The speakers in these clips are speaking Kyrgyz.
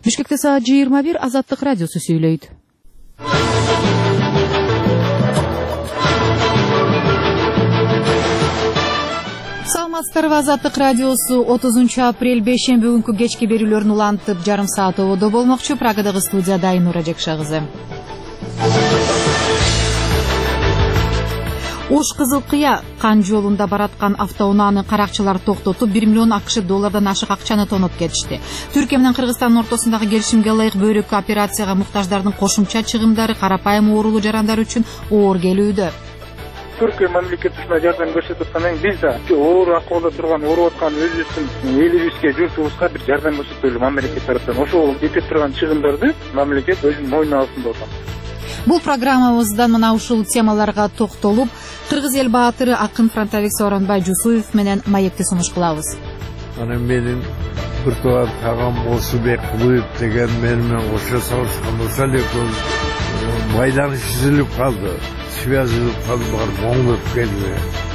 Бишкекте саат 21 Азаттык радиосу сүйлөйт. Саламатсыздарбы, Азаттык радиосу 30 апрель бейшемби күнкү кечки берүүлөрүн улантып жарым саат ободо болмокчу. Прагадагы студияда Айнура Жекша кызы. Ош Кызылкыя кан жолунда бараткан автоунааны каракчылар токтотуп, 1 миллион АКШ доллардан ашык акчаны тоноп кетишти. Түркия менен Кыргызстандын ортосундагы келишимге ылайык бөйрөккө операцияга муктаждардын кошумча чыгымдары карапайым оорулуу жарандар үчүн оор келүүдө. Түркия мамлекетибизге жардам көрсөтүп аткандан биз да оор акыбалда турган, ооруп аткан өзүбүздүн элибизге, журтубузга бир жардам көрсөтөлү мамлекет тараптан. Ошол кетип турган чыгымдарды мамлекет өзүнүн мойнуна алсын деп атам. Бул программабыздан мына ушул темаларга токтолуп, Кыргыз эл баатыры акын фронтовик Сооронбай Жусуев менен маекти сунуш кылабыз. Анан менин бир тууган агам Болсубек Кулуев деген менен кошо сабышкан болсо экөөбүз байланыш үзүлүп калды. Связь бар моңдоп келди.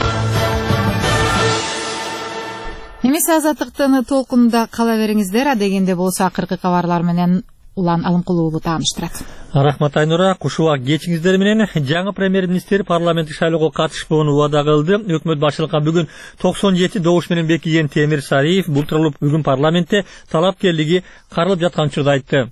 Эмесе Азаттыктын толкунунда кала бериңиздер, дегенде болсо акыркы кабарлар менен Улан Алымкулууну тааныштырат. Рахмат Айнура, кушубак кечиңиздер менен жаңы премьер-министр парламенттик шайлоого катышпоону убада кылды. Өкмөт башчылыкка бүгүн 97 добуш менен бекиген Темир Сариев бул тууралуу бүгүн парламентте талапкерлиги каралып жаткан учурда айтты.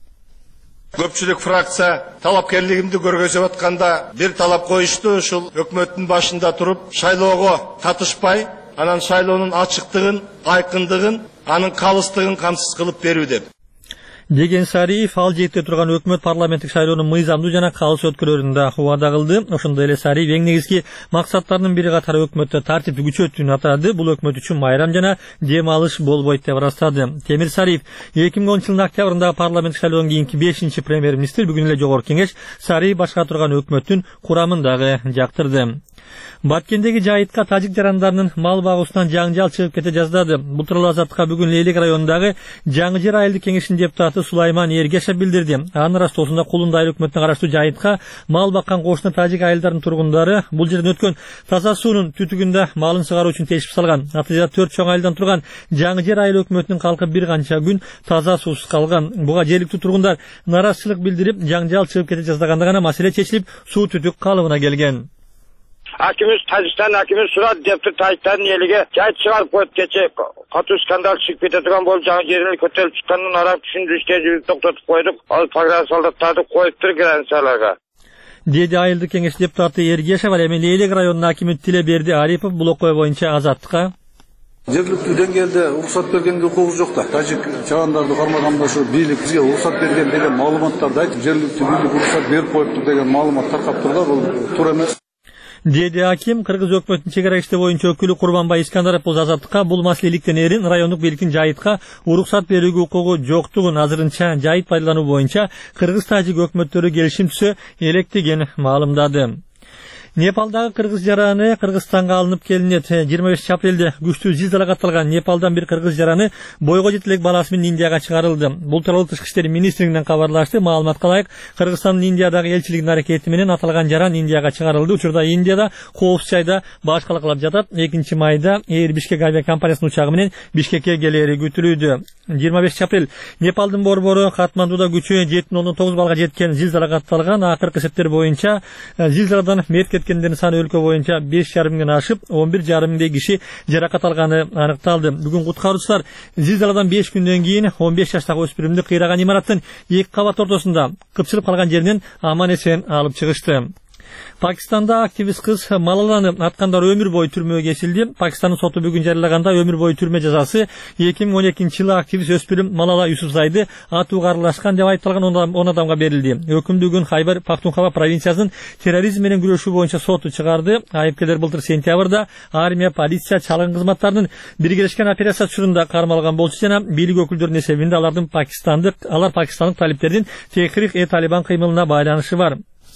Көпчүлүк фракция талапкерлигимди көргөзүп атканда бир талап коюшту, ушул өкмөттүн башында туруп шайлоого катышпай, анан шайлоонун ачыктыгын, айкындыгын, анын калыстыгын камсыз кылып берүү деп. Деген Сариев ал жетте турган өкмөт парламенттик шайлоонун мыйзамдуу жана калыс өткөрүүнүн да убада кылды. Ошондой эле Сариев эң негизги максаттарынын бири катары өкмөттө тартипти күчөтүүнү атады. Бул өкмөт үчүн майрам жана дем алыш болбойт деп ырастады. Темир Сариев 2010 жылдын октябрындагы парламенттик шайлоодон кийинки 5-чи премьер-министр, бүгүн эле жогорку кеңеш Сариев башкара турган өкмөттүн курамын дагы жактырды. Баткендеги жайытка тажик жарандарынын мал багуусунан жаңжал чыгып кете жаздады. Бул тууралуу Азаттыкка бүгүн Лейлек районундагы Жаңы Жер айылдык кеңешинин депутаты Сулайман Эргешев билдирди. Анын ырастоосунда Кулундай өкмөтүнө караштуу жайытка мал баккан кошуна тажик айылдарынын тургундары бул жерден өткөн таза суунун түтүгүндө малын чыгаруу үчүн тешип салган. Натыйжада 4 чоң айылдан турган Жаңы Жер айыл өкмөтүнүн калкы бир канча күн таза суусуз калган. Буга жергиликтүү тургундар наразычылык билдирип, жаңжал чыгып кете жаздаганда гана маселе чечилип, суу түтүк калыбына келген. Акимиз Тажикстан акимиз сурат депти, Тажиктардын элиге жайыт чыгарып коет, кече катуу скандал чыгып кете турган болуп, жаңы жерин көтөрүп чыкканын арап түшүндүрүштө токтотуп койдук. Ал программа солдаттарды коюптур границаларга. Деди айылдык кеңеш депутаты Эргешев. Эми Лейлек районунун акими Тилеберди Арипов бул окуя боюнча Азаттыкка жергиликтүү деңгээлде уруксат бергенге укугубуз жок да. Тажик чагандарды кармаганда ушу бийлик бизге уруксат берген деген маалыматтарды айтып, жергиликтүү бийлик уруксат берип коюптур деген маалымат таркап турду. Бул туура эмес. Деди аким. Кыргыз өкмөтүнүн чегара ишти боюнча өкүлү Курбанбай Искандаров бул Азаттыкка бул маселе иликтенерин, райондук бийликтин жайытка уруксат берүүгө укугу жоктугун, азырынча жайыт пайдалануу боюнча кыргыз-тажик өкмөттөрү келишим түзө элек маалымдады. Непалдагы кыргыз жараны Кыргызстанга алынып келинет. 25 апрелде күчтүү зилзала катталган Непалдан бир кыргыз жараны бойго жетелек баласы менен Индияга чыгарылды. Бул тууралуу Тышкы иштер министрлигинен кабарлашты. Маалыматка ылайык, Кыргызстандын Индиядагы элчилигинин аракети менен аталган жаран Индияга чыгарылды. Учурда Индияда коопсуз жайда башкалакалап жатат. 2 майда Air Бишкек авиакомпаниясынын учагы менен Бишкекке келери күтүлүүдө. 25 апрель Непалдын борбору Катмандуда күчү 7.9 балга жеткен зилзала катталган. Акыркы эсептер боюнча зилзаладан мерт кеткендердин саны өлкө боюнча 5,5 миңден ашып, 11,5 миңдей киши жаракат алганы аныкталды. Бүгүн куткаруучулар зилзаладан 5 күндөн кийин 15 жаштагы өспүрүмдү кыйраган имараттын 2 кабат ортосунда кыпчылып калган жеринен аман-эсен алып чыгышты. Пакистанда активист кыз Малаланы аткандар өмүр бою түрмөгө кесилди. Пакистандын соту бүгүн жарыялаганда өмүр бою түрмө жазасы 2012 жылы активист өспүрүм Малала Юсуфзайды атууга аралашкан деп айыпталган 10 адамга берилди. Өкүмдү бүгүн Хайбар Пахтунхва провинциясынын терроризм менен күрөшүү боюнча соту чыгарды. Айыпкерлер былтыр сентябрда армия, полиция, чалгын кызматтарынын биргелешкен операциясы учурунда кармалган болчу жана бийлик өкүлдөрүнүн эсебинде алар пакистандык талиптердин Техрик-e-Талибан кыймылына байланышы бар.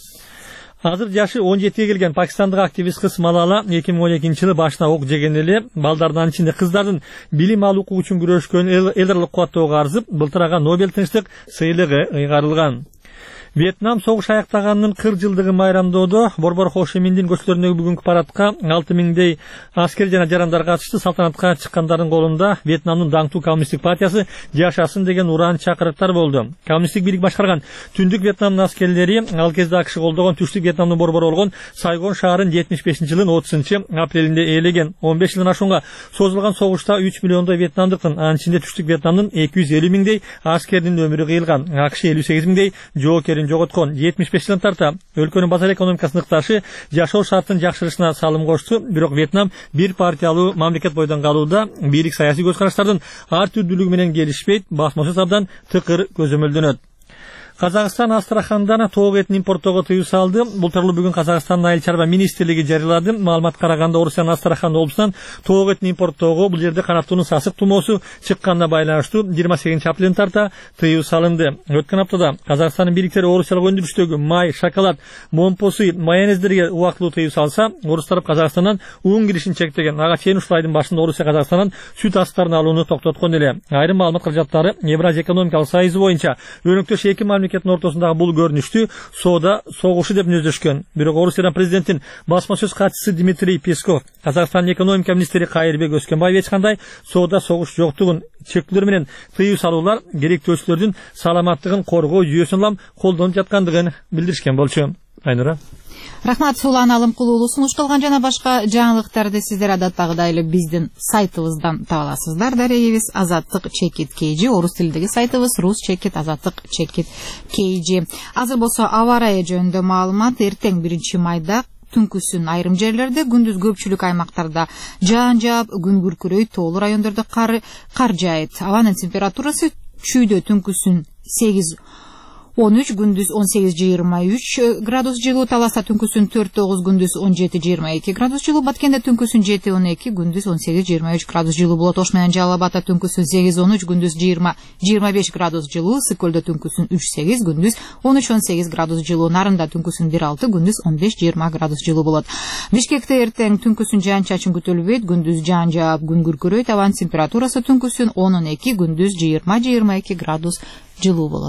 Азыр жашы 17-ге келген пакистандык активист кыз Малала 2012 жылы башына ок жеген эле. Балдардын ичинде кыздардын билим алуу укугу үчүн күрөшкөн эл аралык кубаттоого арзып, былтыр ага Нобель тынчтык сыйлыгы ыйгарылган. Вьетнам согуш аяктаганынын 40 жылдыгын майрамдоодо Борбор Хо Чи Миндин көчөлөрүндөгү бүгүнкү парадка 6000дей аскер жана жарандар катышты. Салтанатка чыккандардын колунда Вьетнамдын даңктуу коммунисттик партиясы жашасын деген уран чакырыктар болду. Коммунисттик бийлик башкарган түндүк Вьетнамдын аскерлери ал кезде АКШ колдогон түштүк Вьетнамдын борбору болгон Сайгон шаарын 75-жылдын 30-апрелинде ээлеген. 15 жылдан ашуунга созулган согушта 3 миллиондой вьетнамдыктын, анын ичинде түштүк Вьетнамдын 250 миңдей аскердин өмүрү кыйылган. АКШ 58 миңдей жоокерин жоготкон. 75 жылдан тарта өлкөнүн базар экономикасынын ыкташы жашоо шартынын жакшырышына салым кошту. Бирок Вьетнам бир партиялуу мамлекет бойдон калууда бийлик саясий көз караштардын ар түрдүүлүгү менен келишпейт, басмасыз абдан тыкыр көзөмөлдөнөт. Казакстан Астрахандан тоок этин импорттоого тыюу салды. Бул тууралуу бүгүн Казакстандын айыл чарба министрлиги жарыялады. Маалыматка караганда Орусиянын Астрахан облусунан тоок этин импорттоого бул жерде канаттууну сасык тумоосу чыкканына байланыштуу 28-апрелден тарта тыюу салынды. Өткөн аптада Казакстандын бийликтери орусиялык өндүрүштөгү май, шоколад, момпосуй, майонездерге убактылуу тыюу салса, орус тарап Казакстандан уун киришин чектеген. Ага чейин ушул айдын башында Орусия Казакстандан сүт астарын алууну токтоткон эле. Айрым маалымат каражаттары Евразия экономикалык союзу боюнча өнөктөш эки мамлекеттин ортосундагы бул көрүнүштү соода согушу деп мүнөздөшкөн. Бирок Орусиядан президенттин басма сөз катчысы Дмитрий Песков, Казакстандын экономика министри Кайырбек Өскөнбаев айткандай, соода согуш жоктугун, чектүүлөр менен тыюу салуулар керектөөчүлөрдүн саламаттыгын коргоо жүйөсүн улам колдонуп жаткандыгын билдиришкен болчу. Айнура. Рахмат, Сулан Алымкулуулу. Сунушталган жана башка жаңылыктарды сиздер адаттагыдай эле биздин сайтыбыздан таба аласыздар. Дарегибиз @checkit.kg, орус тилиндеги сайтыбыз rus.checkit@checkit.kg. Азыр болсо аба ырайы жөнүндө маалымат. Эртең 1-майда түнкүсүн айрым жерлерде, күндүз көпчүлүк аймактарда жаан жаап, күн күркүрөйт, тоолуу райондордо кар жаайт. Абанын температурасы чүйдө түнкүсүн 8-13, күндүз 18-23 градус жылуу, Таласта түнкүсүн 4-9, күндүз 17-22 градус жылуу, Баткенде түнкүсүн 7-12, күндүз 18-23 градус жылуу болот. Ош менен Жалал Абадта түнкүсүн 8-13, күндүз 20-25 градус жылуу, Сыкөлдө түнкүсүн 3-8, күндүз 13-18 градус жылуу, Нарында түнкүсүн 1-6, күндүз 15-20 градус жылуу болот. Бишкекте эртең түнкүсүн жаан-чачын күтүлбөйт, күндүз жаан жаап, күн күркүрөйт, абанын температурасы түнкүсүн 10-12, күндүз 20-22 градус жылуу болот.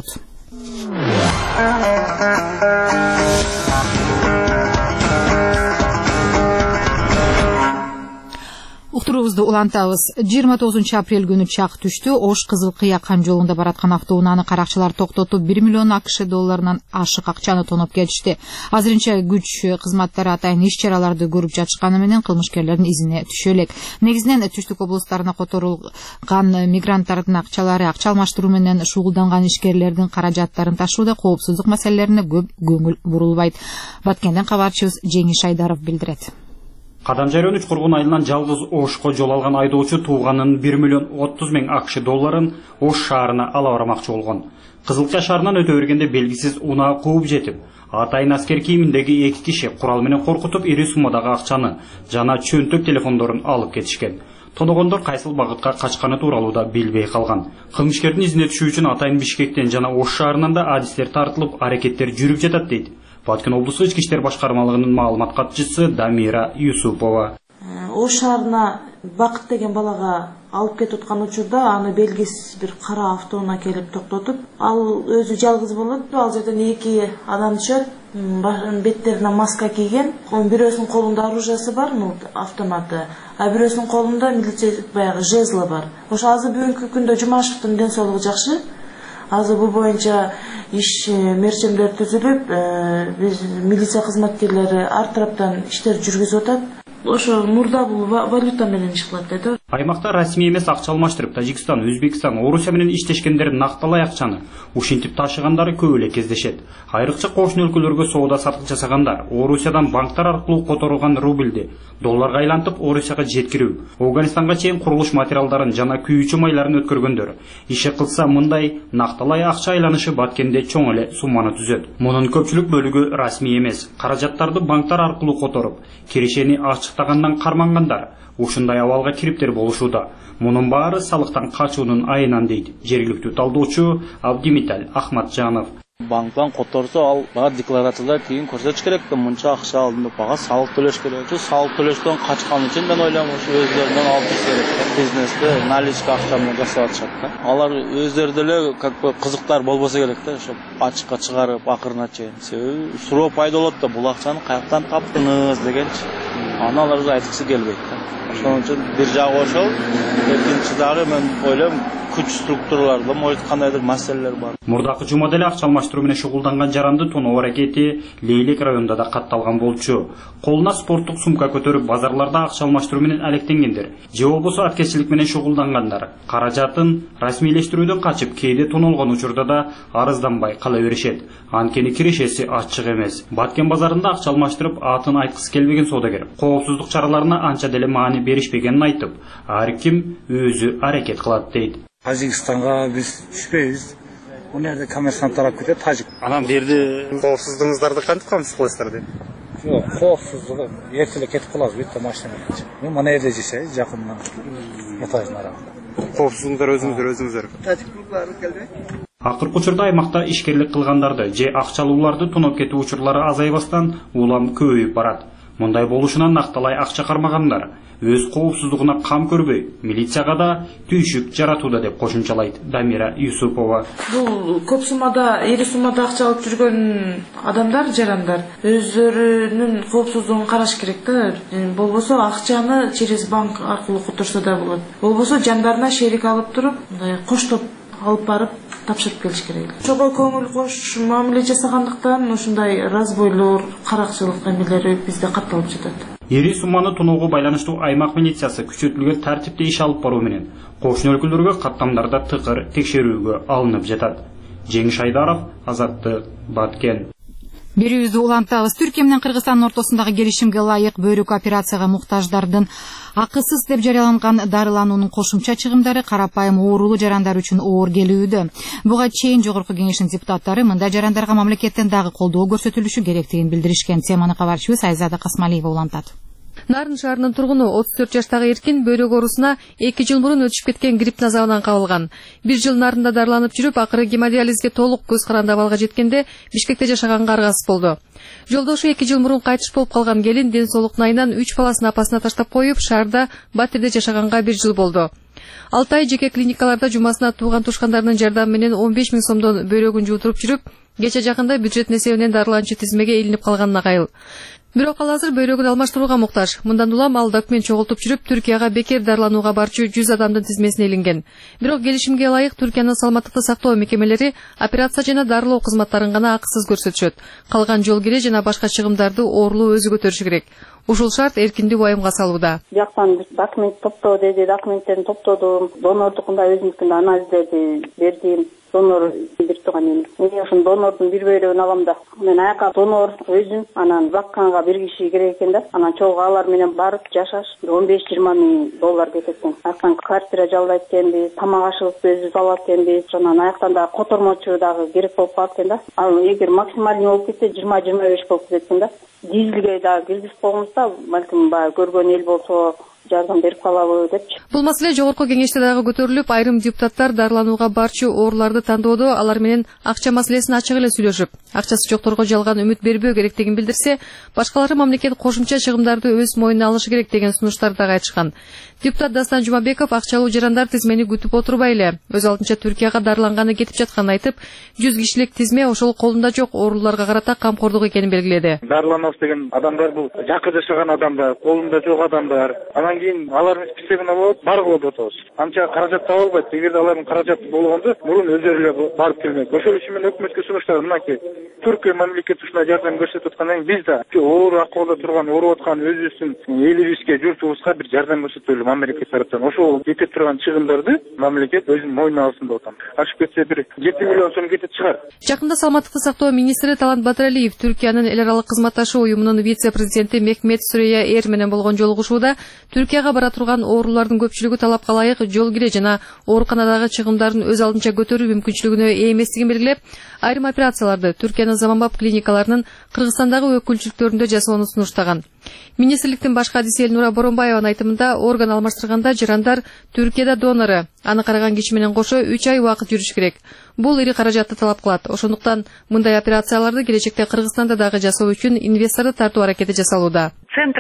Уктуруубузду улантабыз. 29-апрель күнү чак түштү. Ош Кызыл Кыя кан жолунда бараткан автоунааны каракчылар токтотуп, 1 миллион АКШ долларынан ашык акчаны тоноп кетишти. Азырынча күч кызматтары атайын иш-чараларды көрүп жатышканы менен кылмышкерлердин изине түшө элек. Негизинен түштүк облустарына которулган мигранттардын акчалары, акча алмаштыруу менен шугулданган ишкерлердин каражаттарын ташууда коопсуздук маселелерине көп көңүл бурулбайт. Баткенден кабарчыбыз Жеңиш Айдаров билдирет. Кадамжайрын 3 кургун айылынан жалгыз Ошко жол алган айдоочу тууганынын 1 миллион 30 миң АКШ долларын Ош шаарына ала бармакчы болгон. Кызылкия шаарынан өтө бергенде белгисиз унаа кууп жетип, атайын аскер кийиминдеги 2 киши курал менен коркутуп, ири суммадагы акчаны жана чөнтөк телефондорун алып кетишкен. Тоногондор кайсыл багытка качканы тууралуу да билбей калган. Кылмышкердин изине түшүү үчүн атайын Бишкектен жана Ош шаарынан да адистер тартылып, аракеттер жүрүп жатат дейт Баткен облустук ички иштер башкармалыгынын маалымат катчысы Дамира Юсупова. Ош шаарына Бакыт деген балага алып кетип аткан учурда аны белгисиз бир кара автоунаа келип токтотуп, ал өзү жалгыз болот. Ал жерден 2 адам түшөт, беттерине маска кийген, бирөөсүнүн колунда оружиясы бар, автоматы, а бирөөсүнүн колунда милиция баягы жезлы бар. Ошо азыр бүгүнкү күндө Жумашевдин ден соолугу жакшы. Азыр бул боюнча иш мерчемдер түзүлүп, биз милиция кызматкерлери ар тараптан иштер жүргүзүп атат. Ошо мурда бул валюта менен иш кылат дейт. Аймакта расмий эмес акча алмаштырып, Тажикстан, Өзбекстан, Орусия менен иштешкендер накталай акчаны ушинтип ташыгандары көп эле кездешет. Айрыкча кошуна өлкөлөргө соода сатык жасагандар Орусиядан банктар аркылуу которулган рубльди долларга айлантып Орусияга жеткирүү, Афганистанга чейин курулуш материалдарын жана күйүүчү майларын өткөргөндөр иши кылса, мындай накталай акча айланышы Баткенде чоң эле сумманы түзөт. Мунун көпчүлүк бөлүгү расмий эмес, каражаттарды банктар аркылуу которуп, киришени ачыктагандан кармангандар ушундай абалга кириптер болушууда. Мунун баары салыктан качуунун айынан дейт жергиликтүү талдоочу Абдимитал Ахматжанов. Банктан которсо, ал бага декларацияда кийин көрсөтүш керек. Мынча акча алдым деп бага салык төлөш керек. Салык төлөштөн качкан үчүн мен ойлойм, ушу өздөрүнөн алып керек. Бизнесте наличка акча менен жасап атышат да. Алар өздөрү деле как бы кызыктар болбосо керек да, ошо ачыкка чыгарып акырына чейин. Себеби суроо пайда болот да, бул акчаны каяктан таптыңыз дегенчи. Аны алар айткысы келбейт да. Ошон үчүн бир жагы ошол, экинчи жагы мен ойлойм күч структураларда может кандайдыр маселелер бар. Мурдакы жумада эле акча алмаштыруу менен шугулданган жаранды тоноо аракети Лейлек районунда да катталган болчу. Колуна спорттук сумка көтөрүп базарларда акча алмаштыруу менен алектенгендер же болбосо аткезчилик менен шугулдангандар каражатын расмийлештирүүдөн качып кээде тонолгон учурда да арызданбай кала беришет. Анткени кирешеси ачык эмес. Баткен базарында акча алмаштырып атын айткысы келбеген соодагер коопсуздук чараларына анча деле маани беришпегенин айтып, ар ким өзү аракет кылат дейт. Тажикстанга биз түшпөйбүз. Бул жерде коммерсант тарап кетет, тажик. Анан берди коопсуздугуңуздарды кантип камсыз кыласыздар дейт. Жок, коопсуздугу эрте эле кетип калабыз, бүт машина менен. Мен мына жерде жашайм, жакындан. Этаждын арасында. Коопсуздугуңдар өзүңүздөр. Тажик клубдары келди. Акыркы учурда аймакта ишкерлик кылгандарды же акчалууларды тоноп кетүү учурлары азайбастан улам көбөйүп барат. Мындай болушунан накталай акча кармагандар өз коопсуздугуна кам көрбөй, милицияга да түйшүк жаратууда деп кошумчалайт Дамира Юсупова. Бул көп суммада, ири суммада акча алып жүргөн адамдар, жарандар өздөрүнүн коопсуздугун караш керек да. Болбосо акчаны через банк аркылуу которсо да болот. Болбосо жандарына шерик алып туруп, мындай коштоп алып барып тапшырып келиш керек. Чого көңүл кош мамиле жасагандыктан ушундай разбойлор, каракчылык эмелери бизде катталып жатат. Ири сумманы тоноого байланыштуу аймак милициясы күчөтүлгөн тартипте иш алып баруу менен кошуна өлкөлөргө каттамдарда тыкыр текшерүүгө алынып жатат. Жеңиш Айдаров, Азаттык, Баткен. Берүүбүздү улантабыз. Түркия менен Кыргызстандын ортосундагы келишимге ылайык бөйрөк операцияга муктаждардын акысыз деп жарыяланган дарылануунун кошумча чыгымдары карапайым оорулуу жарандар үчүн оор келүүдө. Буга чейин Жогорку Кеңештин депутаттары мындай жарандарга мамлекеттен дагы колдоо көрсөтүлүшү керектигин билдиришкен. Теманы кабарчыбыз Айзада Касмалиева улантат. Нарын шаарынын тургуну 34 жаштагы эркин бөйрөк оорусуна 2 жыл мурун өтүшүп кеткен грипп назабынан кабылган. 1 жыл Нарында дарыланып жүрүп, акыры гемодиализге толук көз каранды абалга жеткенде Бишкекте жашаганга аргасыз болду. Жолдошу 2 жыл мурун кайтыш болуп калган келин ден соолук найынан 3 баласын апасына таштап коюп, шаарда Батирде жашаганга 1 жыл болду. 6 ай жеке клиникаларда жумасына тууган тушкандарынын жардамы менен 15 000 сомдон бөйрөгүн жуутуруп жүрүп, кече жакында бюджет эсебинен дарыланчу тизмеге илинип калганына кайыл. Бирок ал азыр бөйрөгүн алмаштырууга муктаж. Мындан улам ал документ чогултуп жүрүп, Түркияга бекер дарыланууга барчу 100 адамдын тизмесине илинген. Бирок келишимге ылайык Түркиянын саламаттыкты сактоо мекемелери операция жана дарылоо кызматтарын гана акысыз көрсөтүшөт. Калган жол кире жана башка чыгымдарды оорлуу өзү көтөрүшү керек. Ушул шарт эркинди уайымга салууда. Жактан документ топтоо деди, документтерин топтодум, донордукунда өзүмдүкүн анализдерди бердим. Донор берип турган эми. Мен ошол донордун бир бөйрөгүн алам да. Мен аяка донор өзүм, анан бакканга бир киши керек экен да. Анан чогуу алар менен барып жашаш 15-20 миң доллар кетет экен. Аяктан квартира жалдайт экенбиз, тамак ашыбызды өзүбүз алат экенбиз. Анан аяктан да котормочу дагы керек болуп калат экен да. Ал эгер максималный болуп кетсе 20-25 болуп кетет экен да. Дизелге да киргизип койгонбузда, балким баягы көргөн эл болсо жардам берип калабы депчи. Бул маселе Жогорку Кеңеште дагы көтөрүлүп, айрым депутаттар дарыланууга барчу ооруларды тандоодо алар менен акча маселесин ачык эле сүйлөшүп, акчасы жокторго жалган үмүт бербөө керектигин билдирсе, башкалары мамлекет кошумча чыгымдарды өз мойнуна алышы керек деген сунуштарды дагы айтышкан. Депутат Дастан Жумабеков акчалуу жарандар тизмени күтүп отурбай эле өз алдынча Түркияга дарыланганы кетип жатканын айтып, 100 кишилик тизме ошол колунда жок ооруларга карата камкордук экенин белгиледи. Дарыланабыз деген адамдар бул жакын жашаган адамдар, колунда жок адамдар. Анан кийин алардын списогуна болот, баргыла деп атабыз. Анча каражат таба албайт. Эгерде алардын каражаты болгондо, мурун өздөрү эле барып келмек. Ошол үчүн мен өкмөткө сунуштар мынакей. Түркия мамлекети ушундай жардам көрсөтүп аткандан кийин биз да оор акыбалда турган, ооруп аткан өзүбүздүн элибизге, журтубузга бир жардам көрсөтөлү мамлекет тараптан. Ошол кетип турган чыгымдарды мамлекет өзүнүн мойнуна алсын деп атам. Ашып кетсе бир 7 миллион сом кетет чыгар. Жакында саламаттыкты сактоо министри Талант Батыралиев Түркиянын эл аралык кызматташуу уюмунун вице-президенти Мехмет Сүрөйя Эр менен болгон жолугушууда Түркияга бара турган оорулардын көпчүлүгү талапка ылайык жол кире жана ооруканадагы чыгымдарын өз алдынча көтөрүү мүмкүнчүлүгүнө ээ эместигин белгилеп, айрым операцияларды Түркиянын заманбап клиникаларынын Кыргызстандагы өкүлчүлүктөрүндө жасоону сунуштаган. Министрликтин баш кадиси Элнура Боронбаеванын айтымында, орган алмаштырганда жарандар Түркияда донору, аны караган киши менен кошо 3 ай убакыт жүрүш керек. Бул ири каражатты талап кылат. Ошондуктан мындай операцияларды келечекте Кыргызстанда дагы жасоо үчүн инвесторду тартуу аракети жасалууда. Центр курат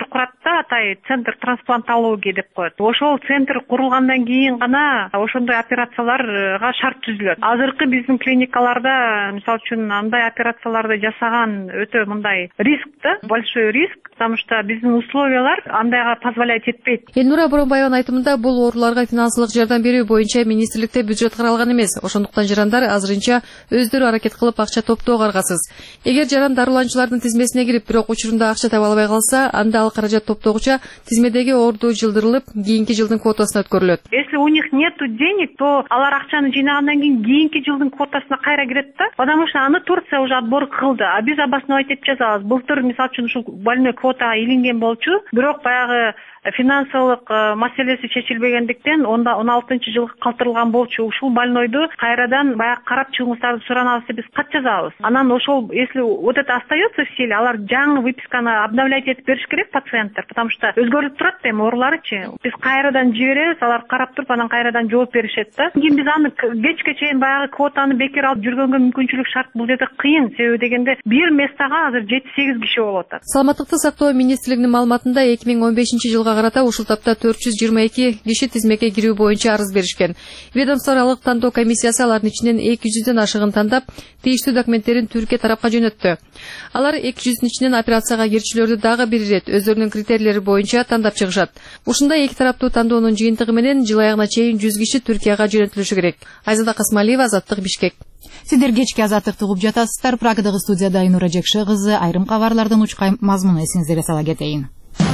да, атай центр трансплантологии деп коет. Ошол центр курулгандан кийин гана ошондой операцияларга шарт түзүлөт. Азыркы биздин клиникаларда, мисалы үчүн, андай операцияларды жасаган өтө мындай риск да, большой риск, потому что биздин условиялар андайга позволять этпейт. Элнура Боронбаеванын айтымында бул ооруларга финансылык жардам берүү боюнча министрликте бюджет каралган эмес. Ошондуктан жарандар азырынча өздөрү аракет кылып акча топтоого аргасыз. Эгер жаран дарыланчылардын тизмесине кирип, бирок учурунда акча таба албай калса, анда ал каражат топтогуча тизмедеги орду жылдырылып, кийинки жылдын квотасына өткөрүлөт. Если у них нету денег, то алар акчаны жыйнагандан кийин кийинки жылдын квотасына кайра кирет да. Потому что аны Турция уже отбор кылды. А биз обосновать этип жазабыз. Былтыр мисалы үчүн ушул больной квотага илинген болчу, бирок баягы финансылык маселеси чечилбегендиктен 16-жылга калтырылган болчу. Ушул больнойду кайрадан баягы карап чыгыңыздарды суранабыз деп биз кат жазабыз. Анан ошол, если вот это остается в силе, алар жаңы выписканы обновлять этип бериш керек пациенттер, потому что өзгөрүп турат эми ооруларычы. Биз кайрадан жиберебиз, алар карап туруп анан кайрадан жооп беришет да. Кийин биз аны кечке чейин баягы квотаны бекер алып жүргөнгө мүмкүнчүлүк шарт бул жерде кыйын. Себеби дегенде бир местага азыр 7-8 киши болуп атат. Саламаттыкты сактоо министрлигинин маалыматында 2015-жылга карата ушул тапта 422 киши тизмеге кирүү боюнча арыз беришкен. Ведомстволук тандоо комиссиясы алардын ичинен 200дөн ашыгын тандап, тийиштүү документтерин Түркия тарапка жөнөттү. Алар 200дүн ичинен операцияга кирчилерди дагы бир ирет өздөрүнүн критерийлери боюнча тандап чыгышат. Ушундай эки тараптуу тандоонун жыйынтыгы менен жыл аягына чейин 100 киши Түркияга жөнөтүлүшү керек. Айзада Касмалиева, Азаттык, Бишкек. Сиздер кечки Азаттыкты угуп жатасыздар. Прагадагы студияда Айнура Жекше кызы. Айрым кабарлардын учкай мазмунун эсиңизге сала кетейин.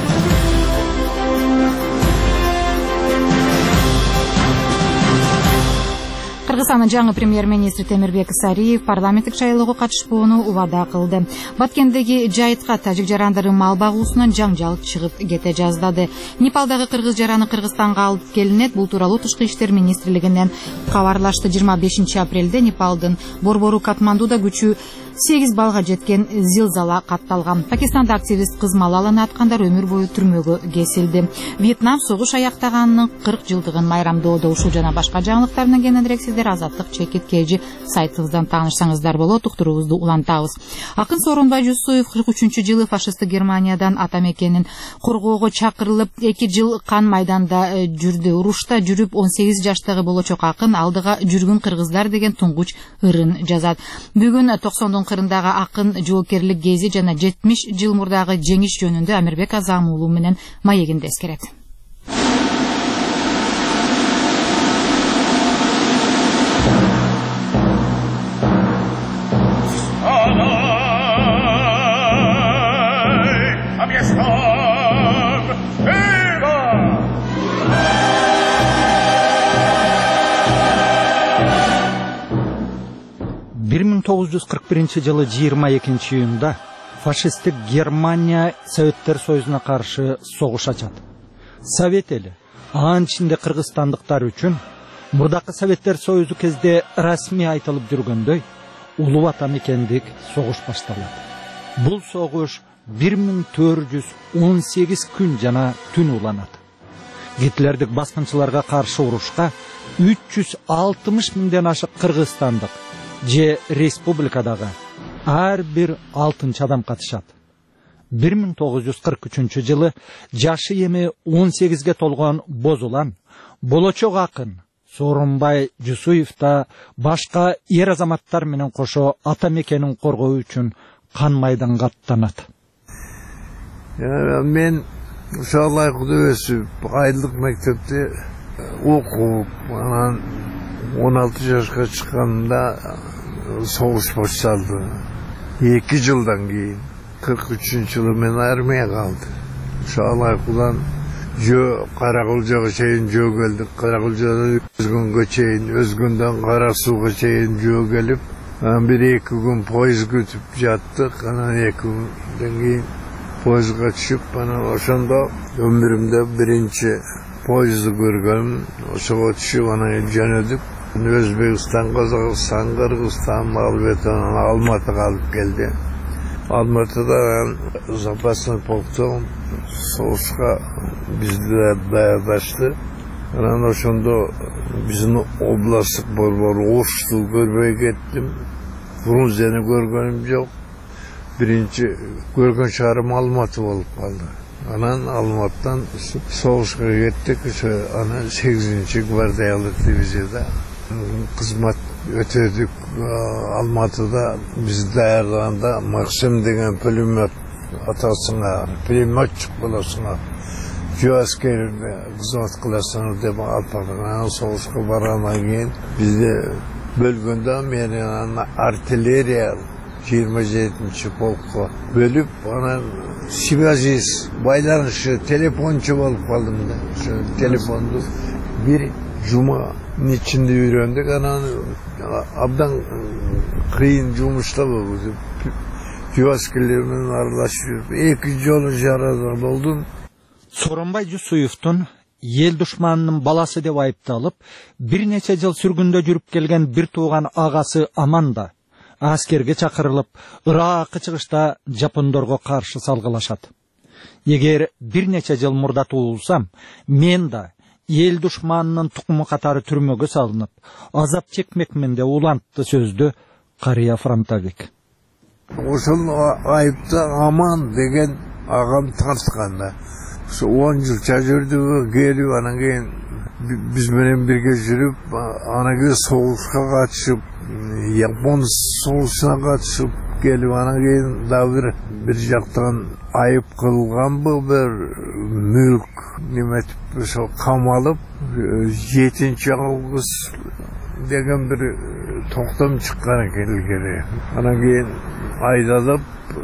Кыргызстандын жаңы премьер-министри Темирбек Сариев парламенттик шайлоого катышпоону убада кылды. Баткендеги жайытка тажик жарандары мал багуусунан жаңжал чыгып кете жаздады. Непалдагы кыргыз жараны Кыргызстанга алып келинет. Бул тууралуу Тышкы иштер министрлигинен кабарлашты. 25 апрелде Непалдын борбору Катмандуда күчү 8 балга жеткен зилзала катталган. Пакистанда активист кыз мал аланаткандар өмүр бою түрмөгө кесилди. Вьетнам согуш аяктаганынын 40 жылдыгын майрамдоодо. Ушул жана башка жаңылыктар менен кененирээк сиздер Азаттык чекит кежи сайтыбыздан таанышсаңыздар болот. Уктуруубузду улантабыз. Акын Сооронбай Жусуев 43-жылы фашисттик Германиядан ата мекенин коргоого чакырылып 2 жыл кан майданда жүрдү. Урушта жүрүп 18 жаштагы болочок акын алдыга жүргүн кыргыздар деген туңгуч ырын жазат. Бүгүн 90 кырындагы акын жоокерлик кези жана 70 жыл мурдагы жеңиш жөнүндө Амирбек Азам уулу менен маегинде эскерет. жылы 22 июнда фашисттик Германия Советтер Союзуна каршы согуш ачат. Совет эли анын ичинде кыргызстандыктар үчүн мурдакы Советтер Союзу кезде расмий айтылып жүргөндөй улуу ата мекендик согуш башталат. Бул согуш 1418 күн жана түн уланат. Гитлердик баскынчыларга каршы урушка 360 миңден ашык кыргызстандык же республикадагы ар бир 6 адам катышат. 1943 жылы жашы эми 18ге толгон бозулан болочок акын Сооронбай Жусуев да башка эр азаматтар менен кошо ата мекенин коргоо үчүн кан майданга аттанат. Мен ушалай өсүп, айлык мектепте окуп, анан 16 жашка чыкканда согуш башталды. 2 жылдан кийин 43-жылы мен армияга алды. Ушалай кулан Каракулжага чейин жөө келдик. Каракулжадан Өзгөнгө чейин, Өзгөндөн Кара Сууга чейин жөө келип, бир 2 күн поезд күтүп жаттык. Анан 2 күндөн кийин поездга түшүп, анан ошондо өмүрүмдө биринчи поездди көргөм. Ошого түшүп анан жөнөдүк. Өзбекстан, Казакстан, Кыргызстан, Албетанан Алматыга алып келди. Алматыда запасный полкто согушка бизде даярдашты. Анан ошондо биздин областтык борбор Ошту көрбөй кеттим. Фрунзени көргөнүм жок. Биринчи көргөн шаарым Алматы болуп калды. Анан Алматтан соғышқа кеттік. Анан 8-ші гвардиялық дивизияда қызмет өтедік. Алматыда біз даярдағанда Максим деген пулемет атасыңа, пулеметчик боласыңа, жуаскеріне қызмет қыласыңар деп алып бардық. Соғышқа барғаннан кейін бізде бөлгенде менен артиллерия 27-ші полкқа бөліп, анан связист, байланысшы, телефончы болып қалдым да. Телефонды бір жұма içinde үйрендік, анан абдан қиын жұмышта болды. Жуаскерлермен араласып жүріп, 2 жолы жарада болдым. Сооронбай Жусуевтун ел душманынын баласы деп айыпталып, бир нече жыл сүргүндө жүрүп келген бир тууган агасы Аманда аскерге чакырылып, Ыракка чыгышта жапондорго каршы салгылашат. Эгер бир нече жыл мурда туулсам, мен да ел душманынын тукуму катары түрмөгө салынып, азап чекмекмин деп улантты сөздү карыя фронтовик. Ошол айыпты Аман деген агам тартканда. 10 жылча жүрдү, келип анан кийин биз менен бирге жүрүп, анан кийин согушка катышып, Япон соғышына қатысып келіп, анан кейін да бір жақтан айып қылған бір мүлк неметіп қамалып, 7 август деген бір тоқтам шыққан келгені. Анан кейін айдалып,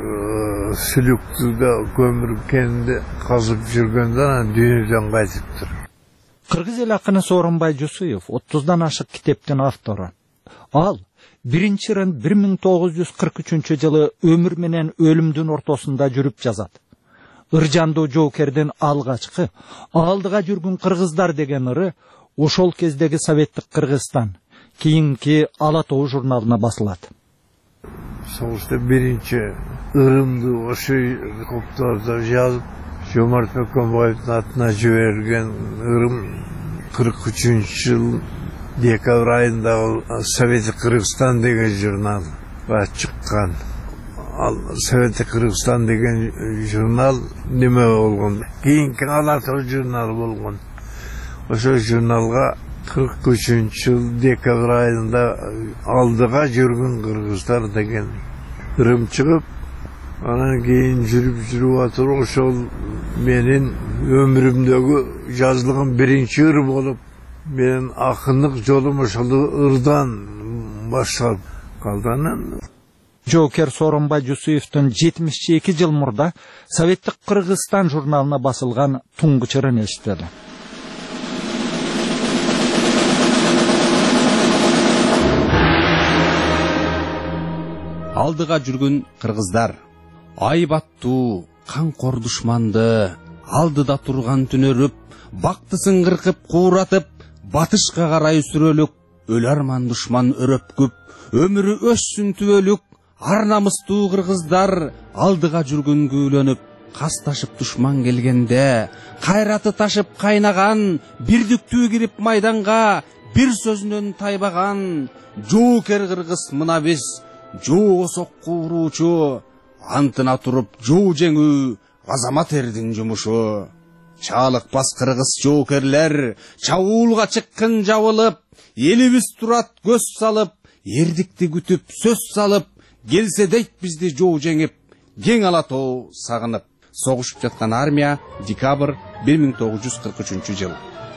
сүліктігі көмір кенінде қазып жүргенде дүниеден қайтыптыр. Кыргыз эл акыны Сооронбай Жусуев 30-дан ашык китептин автору. Ал биринчи рын 1943 жылы өмүр менен өлүмдүн ортосунда жүрүп жазат. Ыржандуу жоокердин алгачкы алдыга жүргүн кыргыздар деген ыры ошол кездеги Советтик Кыргызстан, кийинки Ала Тоо журналына басылат. Соғышта биринчи ырымды ошо коптордо жазып, Жомарт Бөкөнбаевдин атына жиберген ырым 43 жыл декабрь айында Советтик Кыргызстан деген журналга чыккан. Ал Советтик Кыргызстан деген журнал неме болгон? Кийинки Ала Тоо журналы болгон. Ошо журналга 43 жыл декабрь айында алдыга жүргөн кыргыздар деген ырым чыгып, анан кийин жүрүп атып ошол менин өмүрүмдөгү жазылган биринчи ыр болуп, менин акындык жолум ошол ырдан башталып калды. Жоокер Сооронбай Жусуевдин 72 жыл мурда Советтик Кыргызстан журналына басылган туңгуч ырын эстели. Алдыга жүргөн кыргыздар, айбаттуу, канкор душманды, алдыда турган түнөрүп, бактысын кыркып кууратып, батышка карай сүрөлүк, өл арман душман өрөпкүп, өмүрү өссүн түбөлүк, ар намыстуу кыргыздар, алдыга жүргөн күүлөнүп, касташып душман келгенде, кайраты ташып кайнаган, бирдиктүү кирип майданга, бир сөзүнөн тайбаган, жоокер кыргыз мына биз, жоо сокку уруучу, антына туруп жоо жеңүү азамат эрдин жумушу. Чалыкпас кыргыз жоокерлер, чабуулга чыккын жабылып, элибиз турат көз салып, эрдикти күтүп сөз салып, келсе дейт бизди жоо жеңип, кең Ала Тоо сагынып. Согушуп жаткан армия, декабрь 1943 жыл.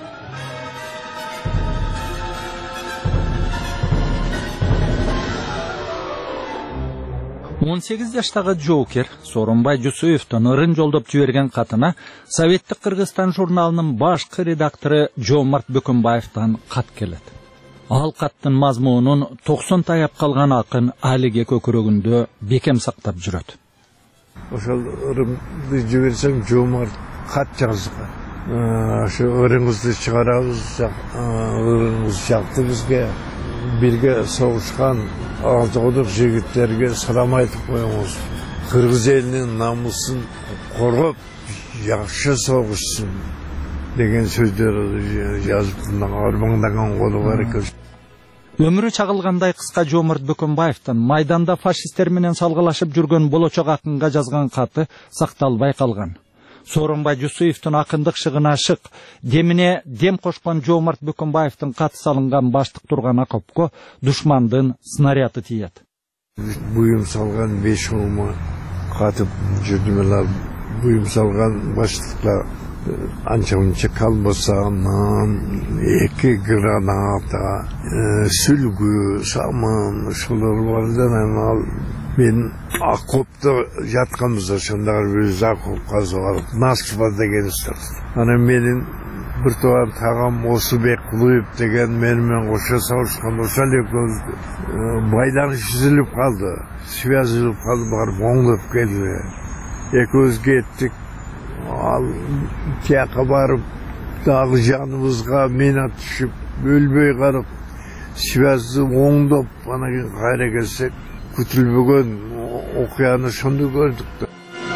18 жаштагы жоокер Сооронбай Жусуевдин ырын жолдоп жиберген катына Советтик Кыргызстан журналынын башкы редактору Жомарт Бөкөнбаевден кат келет. Ал каттын мазмунун 90 таяп калган акын алиге көкүрөгүндө бекем сактап жүрөт. Ошол ырымды жиберсем Жомарт кат жазган. Ошо ырыңызды чыгарабыз, ырыңыз жакты бизге. Бирге согушкан алтыгудук жигиттерге салам айтып коюңуз. Кыргыз элинин намысын коргоп, жакшы согушсун деген сөздөрдү жазып армандаган колу бар экен. Өмүрү чагылгандай кыска Жомарт Бөкөнбаевдин майданда фашисттер менен салгылашып жүргөн болочок акынга жазган каты сакталбай калган. Сооронбай Жусуевдин акындык шыгына шык, демине дем кошкон Жоомарт Бөкөнбаевдин катысы алынган баштык турган окопко душмандын снаряды тиет. Буюм салган 5 ома катып жүрдүмөлөр. Буюм салган баштыклар анча-мунча калбаса, 2 граната, сүлгү, саман, ушулар бардан ал мен окопто жатканбыз, ошондор өз окоп казып Насыпа деген устар. Ана менин bir tuğan tağam Osubek Kuluyev деген менімен қоша сауышқан ошал екеуміз байланыс үзіліп қалды, связылып қалды, барып оңдап келді. Екеуміз кеттік, ал тияққа барып дағы жанымызға мина түсіп, өлбей қарып, связды оңдап, ана кейін қайра келсек, күтілбеген оқияны шынды көрдік.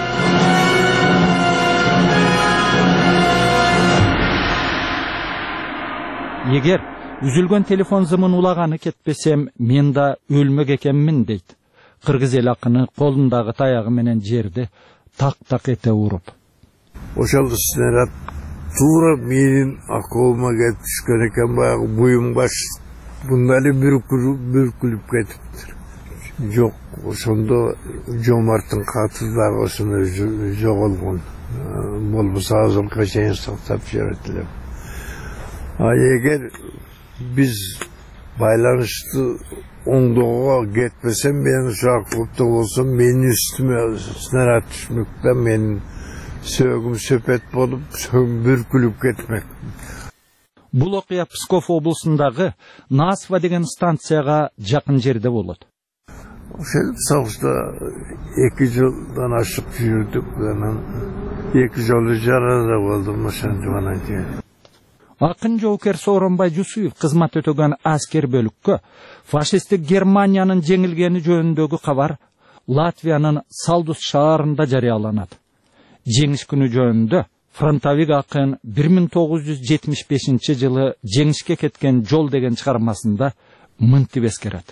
Егер үзүлгөн телефон зымын улаганы кетпесем, мен да өлмөк экенмин дейт. Кыргыз эл акыны колундагы таягы менен жерди так-так эте уруп. Ошол снаряд туура менин акыбыма келип түшкөн экен, баягы буюм баш мындай бүркүлүп кетиптир. Жок, ошондо Жоомарттын каты дагы ошондой жоголгон. Болбосо азыркыга чейин сактап жүрөт элем. Егер biz байланышты оңдоого кетпесем, мен ошакта болсом, менин үстүмө снаряд түшмөктө менин сөөгүм сөпөт болуп, сөөгүм бүркүлүп кетмек. Бул окуя Псков облусундагы Насыпа деген станцияга жакын жерде болот. Ошол согушта 2 жылдан ашык жүрдүк, анан 2 жолу жарада болдум ошондон кийин. Акын жоокер Сооронбай Жусуев кызмат өтөгөн аскер бөлүккө фашисттик Германиянын жеңилгени жөнүндөгү кабар Латвиянын Салдус шаарында жарыяланат. Жеңиш күнү жөнүндө фронтовик акын 1975 жылы жеңишке кеткен жол деген чыгармасында мынтип эскерет.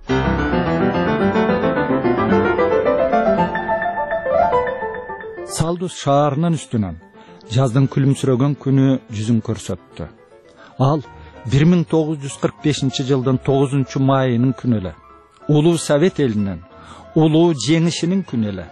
Салдус шаарынын үстүнөн жаздын күлүмсүрөгөн күнү жүзүн көрсөттү. Ал 1945 жылдын 9 майынын күнү эле. Улуу Совет элинин улуу жеңишинин күнү эле.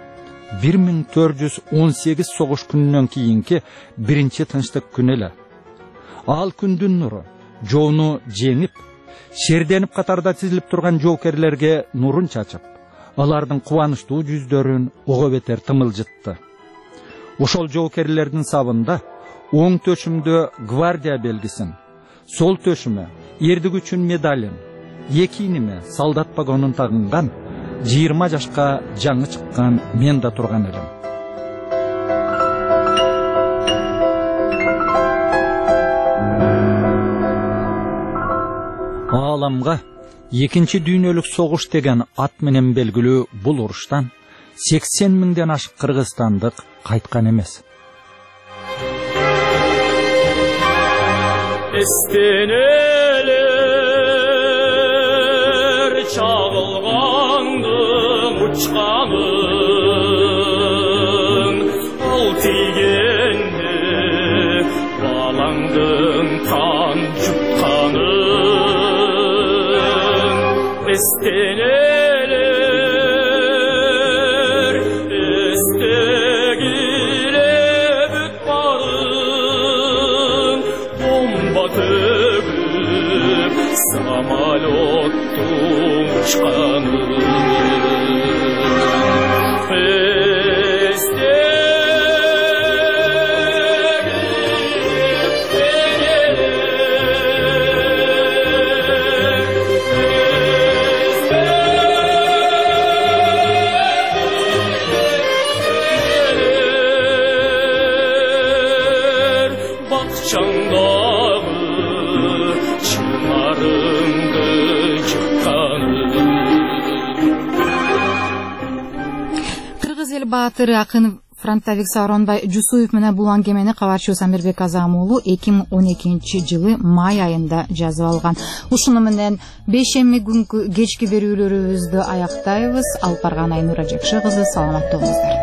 1418 согуш күнүнөн кийинки биринчи тынчтык күнү эле. Ал күндүн нуру жоону жеңип, шерденип катарда тизилип турган жоокерлерге нурун чачып, алардын кубанычтуу жүздөрүн ого бетер тымылжытты. Ошол жоокерлердин сабында оң төшүмдө гвардия белгисин, сол төшүмө эрдик үчүн медалин, экиниме солдат погонун тагынган 20 жашка жаңы чыккан мен да турган элем. Ааламга экинчи дүйнөлүк согуш деген ат менен белгилүү бул уруштан 80 миңден ашык кыргызстандык кайткан эмес. Эстенелер чагылгандың учканын, ал тийгенде балаңдың кан жутканын. Эстенелер эстегиле бүт барын, бомба төгүп самолеттун учканын. Кыргыз эл баатыры акын фронтовик Сооронбай Жусуев менен бул аңгемени кабарчы Самирбек Азам уулу 2012 жылы май айында жазып алган. Ушуну менен бейшемби күнкү кечки берүүлөрүбүздү аяктайбыз. Алпарган Айнура Жакшы кызы, саламаттуу болуңуздар.